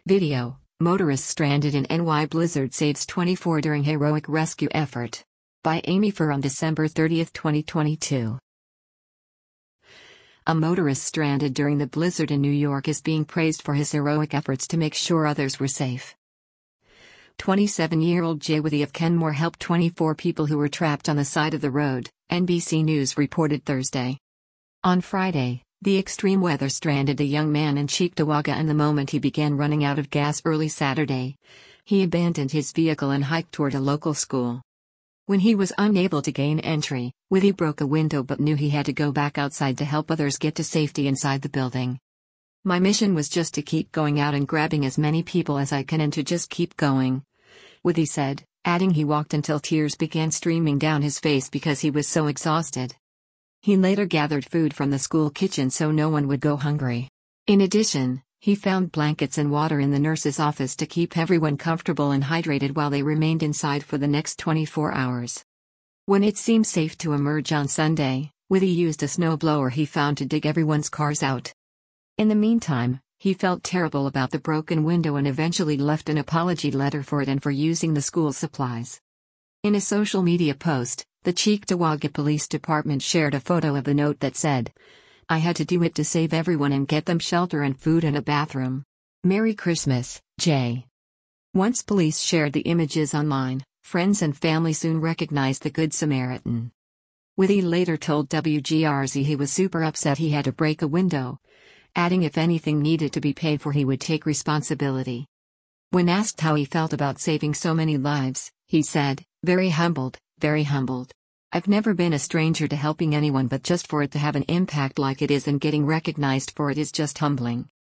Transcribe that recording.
Video: Motorist stranded in NY blizzard saves 24 during heroic rescue effort. By Amy Furr on December 30, 2022. A motorist stranded during the blizzard in New York is being praised for his heroic efforts to make sure others were safe. 27-year-old Jay Withy of Kenmore helped 24 people who were trapped on the side of the road, NBC News reported Thursday. On Friday, the extreme weather stranded a young man in Cheektowaga, and the moment he began running out of gas early Saturday, he abandoned his vehicle and hiked toward a local school. When he was unable to gain entry, Withy broke a window but knew he had to go back outside to help others get to safety inside the building. "My mission was just to keep going out and grabbing as many people as I can and to just keep going," Withy said, adding he walked until tears began streaming down his face because he was so exhausted. He later gathered food from the school kitchen so no one would go hungry. In addition, he found blankets and water in the nurse's office to keep everyone comfortable and hydrated while they remained inside for the next 24 hours. When it seemed safe to emerge on Sunday, Withy used a snowblower he found to dig everyone's cars out. In the meantime, he felt terrible about the broken window and eventually left an apology letter for it and for using the school supplies. In a social media post, the Cheektowaga Police Department shared a photo of the note that said, "I had to do it to save everyone and get them shelter and food and a bathroom. Merry Christmas, Jay." Once police shared the images online, friends and family soon recognized the Good Samaritan. Withy later told WGRZ he was super upset he had to break a window, adding if anything needed to be paid for he would take responsibility. When asked how he felt about saving so many lives, he said, very humbled, very humbled. I've never been a stranger to helping anyone, but just for it to have an impact like it is and getting recognized for it is just humbling."